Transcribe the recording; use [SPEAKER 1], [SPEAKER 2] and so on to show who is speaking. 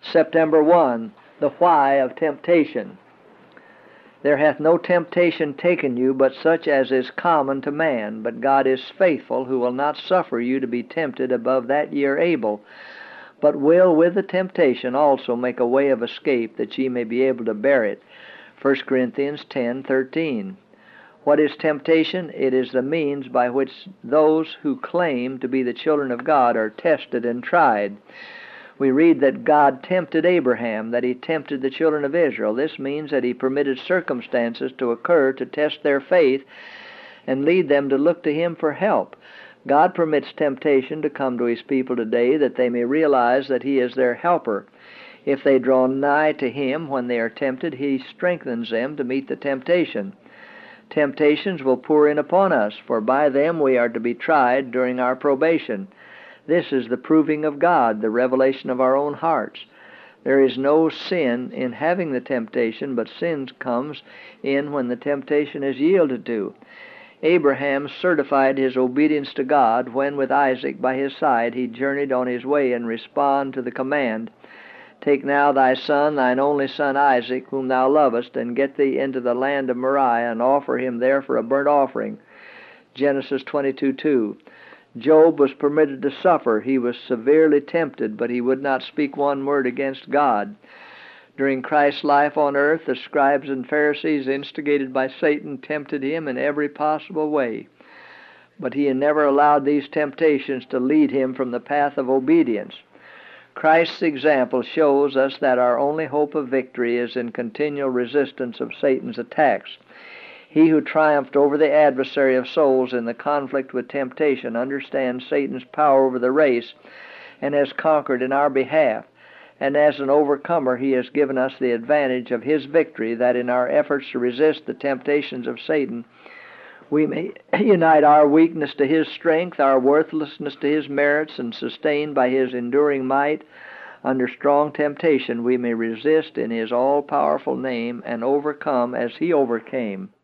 [SPEAKER 1] September 1, the why of temptation. There hath no temptation taken you but such as is common to man, but God is faithful, who will not suffer you to be tempted above that ye are able, but will with the temptation also make a way of escape, that ye may be able to bear it. 1 Corinthians 10:13. What is temptation? It is the means by which those who claim to be the children of God are tested and tried. We read that God tempted Abraham, that he tempted the children of Israel. This means that he permitted circumstances to occur to test their faith and lead them to look to him for help. God permits temptation to come to his people today that they may realize that he is their helper. If they draw nigh to him when they are tempted, he strengthens them to meet the temptation. Temptations will pour in upon us, for by them we are to be tried during our probation. This is the proving of God, the revelation of our own hearts. There is no sin in having the temptation, but sin comes in when the temptation is yielded to. Abraham certified his obedience to God when, with Isaac by his side, he journeyed on his way and responded to the command, "Take now thy son, thine only son Isaac, whom thou lovest, and get thee into the land of Moriah, and offer him there for a burnt offering." Genesis 22:2. Job was permitted to suffer. He was severely tempted, but he would not speak one word against God. During Christ's life on earth, the scribes and Pharisees, instigated by Satan, tempted him in every possible way. But he never allowed these temptations to lead him from the path of obedience. Christ's example shows us that our only hope of victory is in continual resistance of Satan's attacks. He who triumphed over the adversary of souls in the conflict with temptation understands Satan's power over the race and has conquered in our behalf. And as an overcomer, he has given us the advantage of his victory, that in our efforts to resist the temptations of Satan, we may unite our weakness to his strength, our worthlessness to his merits, and sustained by his enduring might, under strong temptation, we may resist in his all-powerful name and overcome as he overcame.